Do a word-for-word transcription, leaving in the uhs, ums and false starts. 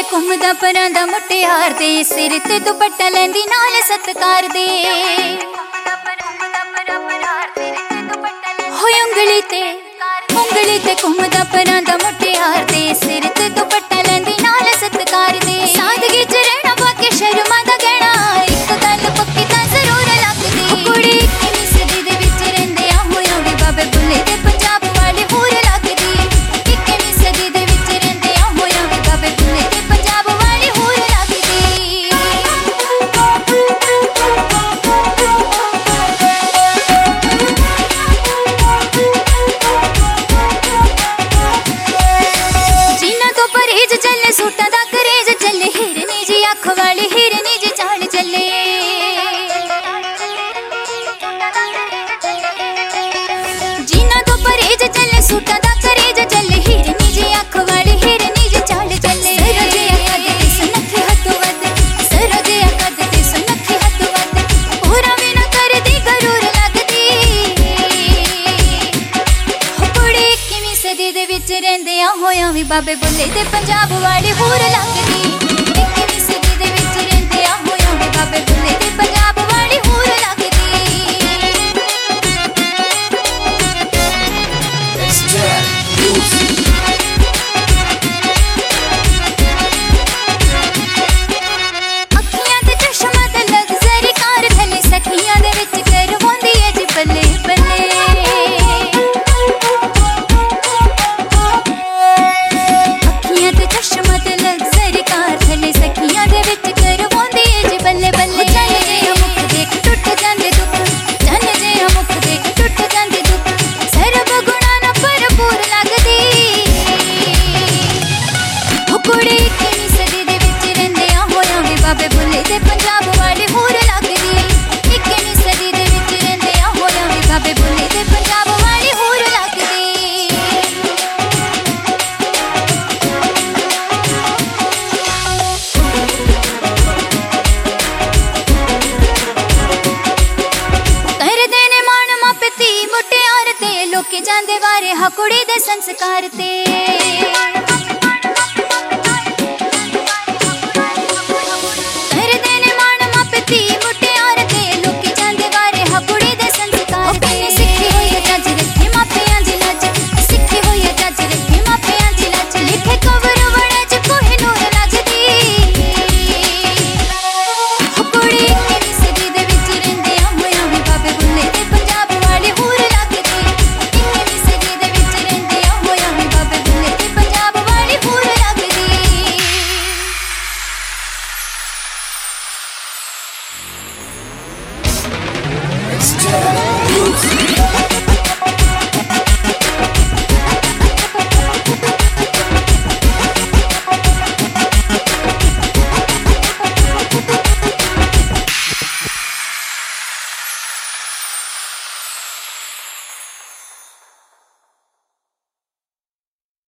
घुमदा परांदा मुटियार दे, सिर ते दुपट्टा लैंदी नाल सत्कार दे। होए उंगली ते उंगली ते घुमदा परांदा मुटियार दे, सिर ते दुपट्टा लैंदी नाल सत्कार दे। सादगी च रहना बाकी शर्मा दा गहना, इक गल पक्की तां जरूर लगदी। कुड़ी इक्कीवीं सदी दे विच रहिंदे आ होया वी बाबे बुल्ले दे पंजाब वाली हूर लगदी। इक्कीवीं सदी दे विच रहिंदे आ होया वी बाबे बुल्ले दे पंजाब वाली हूर लगदी। जिन्ना तो परहेज चले सूटां दा करेज चले, हिरनी जी अख वाली हिरनी जी चाल चले। जिन्ना तो परहेज चले सूटां दा करेज चले, हिरनी जी अख वाली हिरनी जी चाल चले। सरजे कद ते सुनखे हथों वध, सरजे कद ते सुनखे हथों वध, पूरा भी ना करदी गरूर लगदी। हो कुड़ी इक्कीवीं सदी दे विच रहिंदे आ होया वी बाबे बुल्ले दे पंजाब वाली हूर लगदी। इक्कीवीं सदी दे विच रहिंदे आ होया वी बाबे बुल्ले दे पंजाब वाली हूर लगदी। अखियां ते चश्मा ते लग्जरी कार थल्ले, सखियां दे विच करवांदी ऐ जी बल्ले बल्ले। अखियां ते चश्मा ते लग्जरी कार थल्ले, सखियां दे विच करवांदी ऐ जी बल्ले बल्ले। चल जे मुख देख टुट जांदे दुख, चल जे मुख देख टुट जांदे दुख, सरब गुणा ना भरपूर लगदी। हो कुड़ी इक्कीवीं सदी दे विच रहिंदे आ होया वी बाबे बुल्ले दे पंजाब वाली हूर लगदी। इक्कीवीं सदी दे विच रहिंदे आ होया वी बाबे बुल्ले दे पंजाब वाली हूर लगदी। करदे ने मान मापे धी मुटियार ते, लोके जांदे वारे हा कुड़ी दे संस्कार ते।